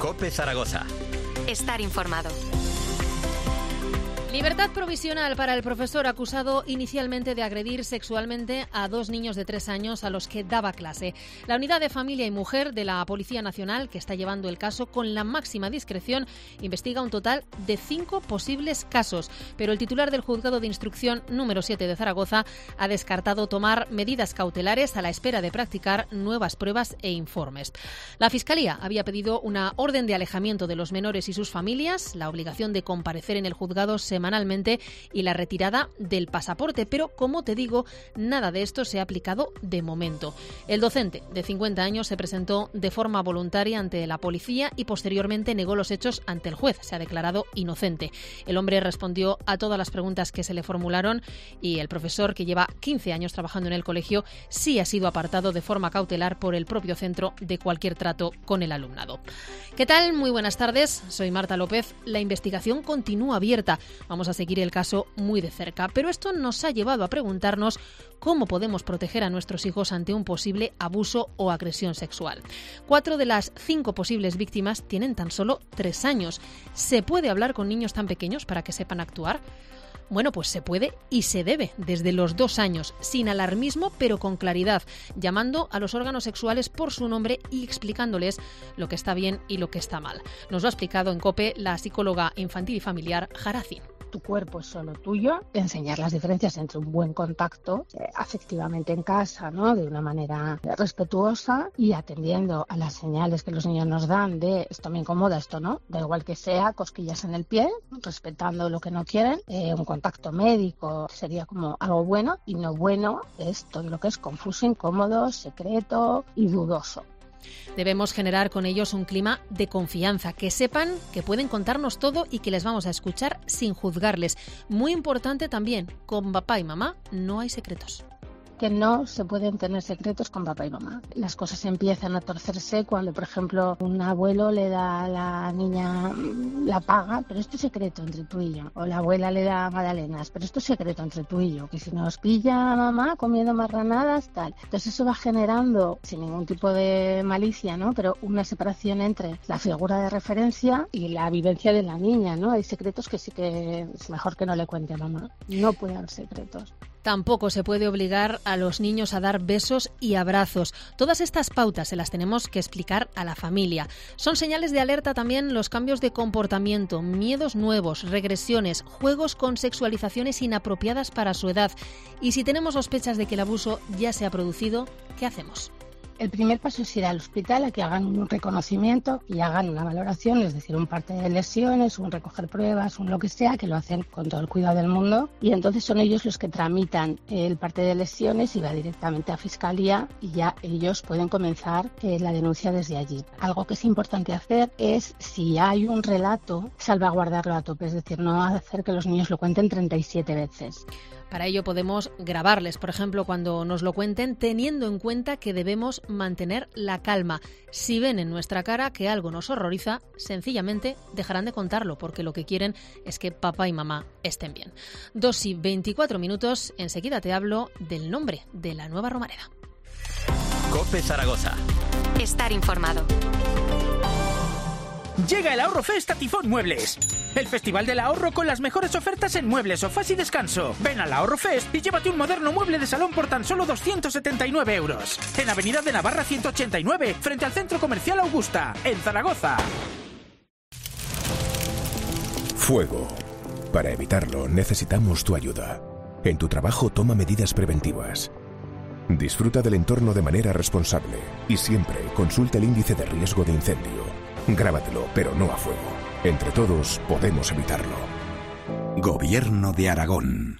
COPE Zaragoza. Estar informado. Libertad provisional para el profesor acusado inicialmente de agredir sexualmente a 2 niños de 3 años a los que daba clase. La Unidad de Familia y Mujer de la Policía Nacional, que está llevando el caso con la máxima discreción, investiga un total de 5 posibles casos. Pero el titular del Juzgado de Instrucción número 7 de Zaragoza ha descartado tomar medidas cautelares a la espera de practicar nuevas pruebas e informes. La Fiscalía había pedido una orden de alejamiento de los menores y sus familias, la obligación de comparecer en el juzgado semanalmente y la retirada del pasaporte, pero como te digo, nada de esto se ha aplicado de momento. El docente de 50 años se presentó de forma voluntaria ante la policía y posteriormente negó los hechos ante el juez. Se ha declarado inocente. El hombre respondió a todas las preguntas que se le formularon y el profesor, que lleva 15 años trabajando en el colegio, sí ha sido apartado de forma cautelar por el propio centro de cualquier trato con el alumnado. ¿Qué tal? Muy buenas tardes. Soy Marta López. La investigación continúa abierta. Vamos a seguir el caso muy de cerca, pero esto nos ha llevado a preguntarnos cómo podemos proteger a nuestros hijos ante un posible abuso o agresión sexual. 4 de las 5 posibles víctimas tienen tan solo 3 años. ¿Se puede hablar con niños tan pequeños para que sepan actuar? Bueno, pues se puede y se debe desde los 2 años, sin alarmismo pero con claridad, llamando a los órganos sexuales por su nombre y explicándoles lo que está bien y lo que está mal. Nos lo ha explicado en COPE la psicóloga infantil y familiar Jaracín. Tu cuerpo es solo tuyo, enseñar las diferencias entre un buen contacto afectivamente en casa, ¿no? De una manera respetuosa y atendiendo a las señales que los niños nos dan de esto me incomoda, esto no, da igual que sea, cosquillas en el pie, respetando lo que no quieren. Un contacto médico sería como algo bueno, y no bueno es todo lo que es confuso, incómodo, secreto y dudoso. Debemos generar con ellos un clima de confianza, que sepan que pueden contarnos todo y que les vamos a escuchar sin juzgarles. Muy importante también, con papá y mamá no hay secretos. Que no se pueden tener secretos con papá y mamá. Las cosas empiezan a torcerse cuando, por ejemplo, un abuelo le da a la niña la paga, pero esto es secreto entre tú y yo. O la abuela le da magdalenas, pero esto es secreto entre tú y yo. Que si nos pilla a mamá comiendo marranadas, tal. Entonces eso va generando, sin ningún tipo de malicia, ¿no? Pero una separación entre la figura de referencia y la vivencia de la niña, ¿no? Hay secretos que sí que es mejor que no le cuente a mamá. No puede haber secretos. Tampoco se puede obligar a los niños a dar besos y abrazos. Todas estas pautas se las tenemos que explicar a la familia. Son señales de alerta también los cambios de comportamiento, miedos nuevos, regresiones, juegos con sexualizaciones inapropiadas para su edad. Y si tenemos sospechas de que el abuso ya se ha producido, ¿qué hacemos? El primer paso es ir al hospital a que hagan un reconocimiento y hagan una valoración, es decir, un parte de lesiones, un recoger pruebas, un lo que sea, que lo hacen con todo el cuidado del mundo. Y entonces son ellos los que tramitan el parte de lesiones y va directamente a Fiscalía y ya ellos pueden comenzar la denuncia desde allí. Algo que es importante hacer es, si hay un relato, salvaguardarlo a tope, es decir, no hacer que los niños lo cuenten 37 veces. Para ello podemos grabarles, por ejemplo, cuando nos lo cuenten, teniendo en cuenta que debemos mantener la calma. Si ven en nuestra cara que algo nos horroriza, sencillamente dejarán de contarlo, porque lo que quieren es que papá y mamá estén bien. 2:24, enseguida te hablo del nombre de la nueva Romareda. COPE Zaragoza. Estar informado. Llega el Ahorro Fest a Tifón Muebles. El festival del ahorro con las mejores ofertas en muebles, sofás y descanso. Ven al Ahorro Fest y llévate un moderno mueble de salón por tan solo 279 euros. En Avenida de Navarra 189, frente al Centro Comercial Augusta, en Zaragoza. Fuego. Para evitarlo necesitamos tu ayuda. En tu trabajo toma medidas preventivas. Disfruta del entorno de manera responsable y siempre consulta el índice de riesgo de incendio. Grábatelo, pero no a fuego. Entre todos podemos evitarlo. Gobierno de Aragón.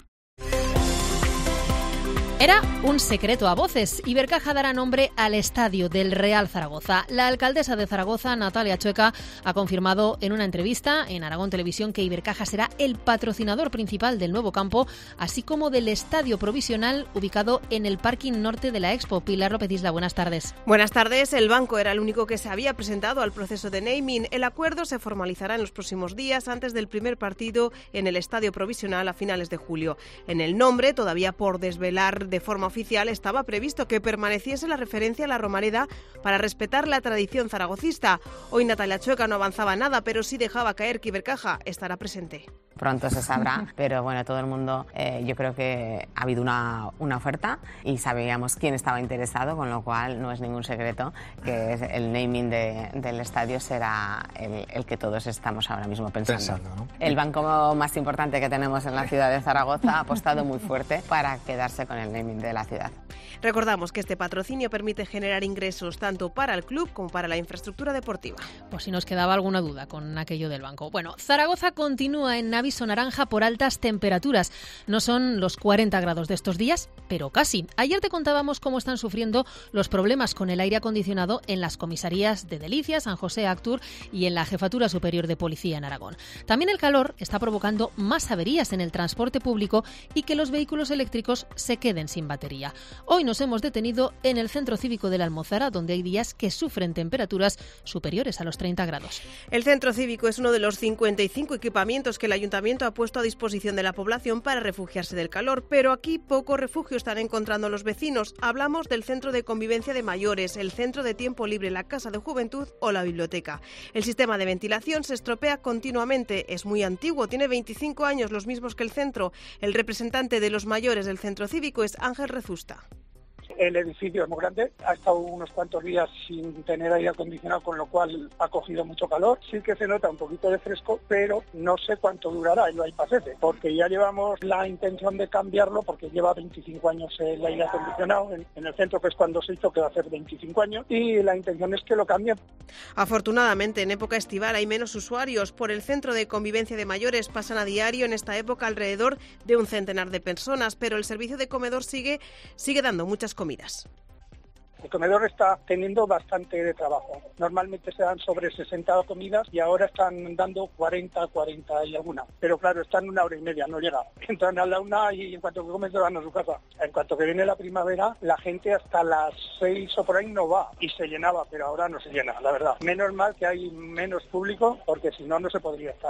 Era un secreto a voces. Ibercaja dará nombre al estadio del Real Zaragoza. La alcaldesa de Zaragoza, Natalia Chueca, ha confirmado en una entrevista en Aragón Televisión que Ibercaja será el patrocinador principal del nuevo campo, así como del estadio provisional ubicado en el parking norte de la Expo. Pilar López Isla, buenas tardes. Buenas tardes. El banco era el único que se había presentado al proceso de naming. El acuerdo se formalizará en los próximos días antes del primer partido en el estadio provisional a finales de julio. En el nombre, todavía por desvelar Ayer, de forma oficial, estaba previsto que permaneciese la referencia a la Romareda para respetar la tradición zaragocista. Hoy Natalia Chueca no avanzaba nada, pero sí dejaba caer que Ibercaja estará presente. Pronto se sabrá, pero bueno, todo el mundo, yo creo que ha habido una oferta y sabíamos quién estaba interesado, con lo cual no es ningún secreto que el naming del estadio será el que todos estamos ahora mismo pensando, ¿no? El banco más importante que tenemos en la ciudad de Zaragoza ha apostado muy fuerte para quedarse con el naming de la ciudad. Recordamos que este patrocinio permite generar ingresos tanto para el club como para la infraestructura deportiva. Por si nos quedaba alguna duda con aquello del banco. Bueno, Zaragoza continúa en aviso naranja por altas temperaturas. No son los 40 grados de estos días, pero casi. Ayer te contábamos cómo están sufriendo los problemas con el aire acondicionado en las comisarías de Delicias, San José, Actur y en la Jefatura Superior de Policía en Aragón. También el calor está provocando más averías en el transporte público y que los vehículos eléctricos se queden sin batería. Hoy nos hemos detenido en el Centro Cívico de la Almozara, donde hay días que sufren temperaturas superiores a los 30 grados. El Centro Cívico es uno de los 55 equipamientos que el Ayuntamiento ha puesto a disposición de la población para refugiarse del calor, pero aquí poco refugio están encontrando los vecinos. Hablamos del Centro de Convivencia de Mayores, el Centro de Tiempo Libre, la Casa de Juventud o la Biblioteca. El sistema de ventilación se estropea continuamente, es muy antiguo, tiene 25 años, los mismos que el centro. El representante de los mayores del Centro Cívico es Ángel Rezusta. El edificio es muy grande, ha estado unos cuantos días sin tener aire acondicionado, con lo cual ha cogido mucho calor. Sí que se nota un poquito de fresco, pero no sé cuánto durará el bypass, porque ya llevamos la intención de cambiarlo, porque lleva 25 años el aire acondicionado en el centro, que es cuando se hizo, que va a hacer 25 años, y la intención es que lo cambien. Afortunadamente, en época estival hay menos usuarios. Por el Centro de Convivencia de Mayores pasan a diario en esta época alrededor de un centenar de personas, pero el servicio de comedor sigue dando muchas comidas. El comedor está teniendo bastante de trabajo. Normalmente se dan sobre 60 comidas y ahora están dando 40 y alguna. Pero claro, están 1 hora y media, no llega. Entran a la 1 y en cuanto que comen se van a su casa. En cuanto que viene la primavera, la gente hasta las 6 o por ahí no va y se llenaba, pero ahora no se llena, la verdad. Menos mal que hay menos público, porque si no, no se podría estar.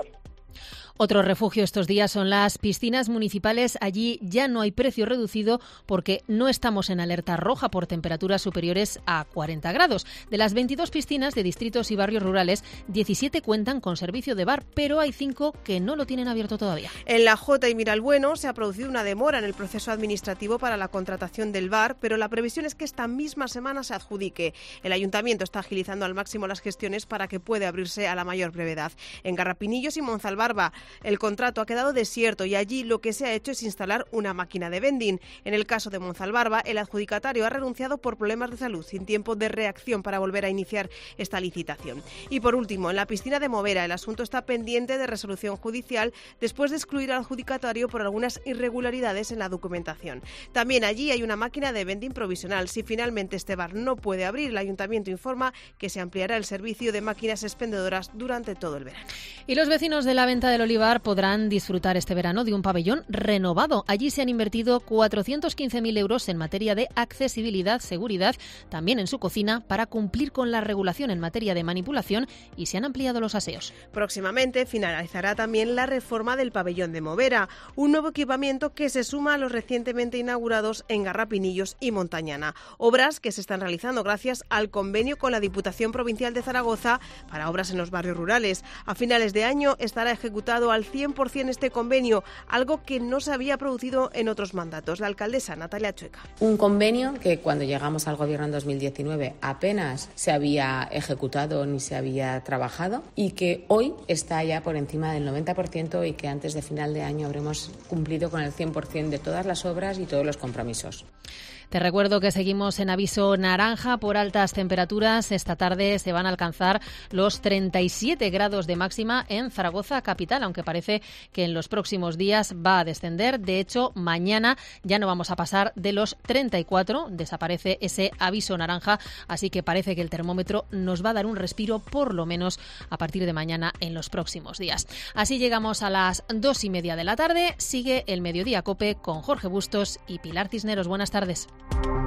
Otro refugio estos días son las piscinas municipales. Allí ya no hay precio reducido porque no estamos en alerta roja por temperaturas superiores a 40 grados. De las 22 piscinas de distritos y barrios rurales, 17 cuentan con servicio de bar, pero hay 5 que no lo tienen abierto todavía. En la Jota y Miralbueno se ha producido una demora en el proceso administrativo para la contratación del bar, pero la previsión es que esta misma semana se adjudique. El Ayuntamiento está agilizando al máximo las gestiones para que pueda abrirse a la mayor brevedad. En Garrapinillos y Monzalbarba, el contrato ha quedado desierto y allí lo que se ha hecho es instalar una máquina de vending. En el caso de Monzalbarba, el adjudicatario ha renunciado por problemas de salud, sin tiempo de reacción para volver a iniciar esta licitación. Y por último, en la piscina de Movera, el asunto está pendiente de resolución judicial después de excluir al adjudicatario por algunas irregularidades en la documentación. También allí hay una máquina de vending provisional. Si finalmente este bar no puede abrir, el Ayuntamiento informa que se ampliará el servicio de máquinas expendedoras durante todo el verano. Y los vecinos de la Venta del Olivar podrán disfrutar este verano de un pabellón renovado. Allí se han invertido 415.000 euros en materia de accesibilidad, seguridad, también en su cocina, para cumplir con la regulación en materia de manipulación, y se han ampliado los aseos. Próximamente finalizará también la reforma del pabellón de Movera, un nuevo equipamiento que se suma a los recientemente inaugurados en Garrapinillos y Montañana. Obras que se están realizando gracias al convenio con la Diputación Provincial de Zaragoza para obras en los barrios rurales. A finales de año estará ejecutado al 100% este convenio, algo que no se había producido en otros mandatos. La alcaldesa Natalia Chueca. Un convenio que cuando llegamos al gobierno en 2019 apenas se había ejecutado ni se había trabajado, y que hoy está ya por encima del 90% y que antes de final de año habremos cumplido con el 100% de todas las obras y todos los compromisos. Te recuerdo que seguimos en aviso naranja por altas temperaturas. Esta tarde se van a alcanzar los 37 grados de máxima en Zaragoza capital, aunque parece que en los próximos días va a descender. De hecho, mañana ya no vamos a pasar de los 34, desaparece ese aviso naranja, así que parece que el termómetro nos va a dar un respiro por lo menos a partir de mañana en los próximos días. Así llegamos a las 2:30 de la tarde. Sigue el Mediodía COPE con Jorge Bustos y Pilar Cisneros. Buenas tardes.